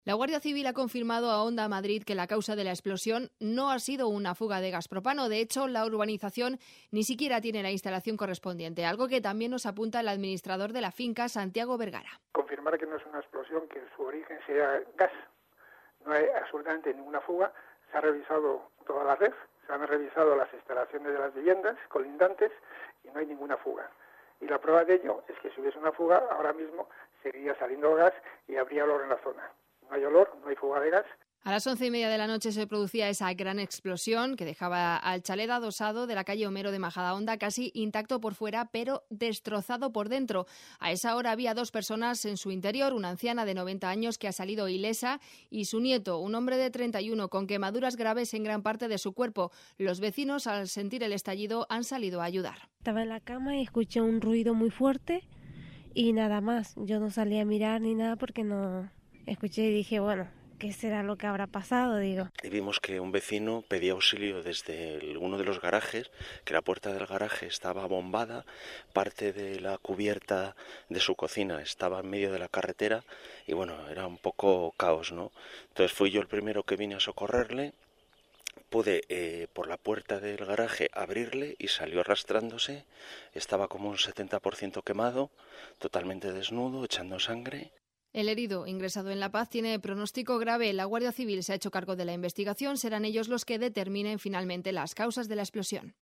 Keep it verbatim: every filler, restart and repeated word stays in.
La Guardia Civil ha confirmado a Onda Madrid que la causa de la explosión no ha sido una fuga de gas propano. De hecho, la urbanización ni siquiera tiene la instalación correspondiente, algo que también nos apunta el administrador de la finca, Santiago Vergara. Confirmar que no es una explosión, que su origen sea gas. No hay absolutamente ninguna fuga. Se ha revisado toda la red, se han revisado las instalaciones de las viviendas colindantes y no hay ninguna fuga. Y la prueba de ello es que si hubiese una fuga, ahora mismo seguiría saliendo gas y habría olor en la zona. No hay olor, no hay fuga de gas. A las once y media de la noche se producía esa gran explosión que dejaba al chalet adosado de la calle Homero de Majadahonda casi intacto por fuera, pero destrozado por dentro. A esa hora había dos personas en su interior, una anciana de noventa años que ha salido ilesa y su nieto, un hombre de treinta y uno con quemaduras graves en gran parte de su cuerpo. Los vecinos, al sentir el estallido, han salido a ayudar. Estaba en la cama y escuché un ruido muy fuerte y nada más. Yo no salí a mirar ni nada porque no escuché y dije, bueno, ¿qué será lo que habrá pasado? Digo. Y vimos que un vecino pedía auxilio desde el, uno de los garajes, que la puerta del garaje estaba bombada, parte de la cubierta de su cocina estaba en medio de la carretera y bueno, era un poco caos, ¿no? Entonces fui yo el primero que vine a socorrerle, pude eh, por la puerta del garaje abrirle y salió arrastrándose, estaba como un setenta por ciento quemado, totalmente desnudo, echando sangre. El herido, ingresado en La Paz, tiene pronóstico grave. La Guardia Civil se ha hecho cargo de la investigación. Serán ellos los que determinen finalmente las causas de la explosión.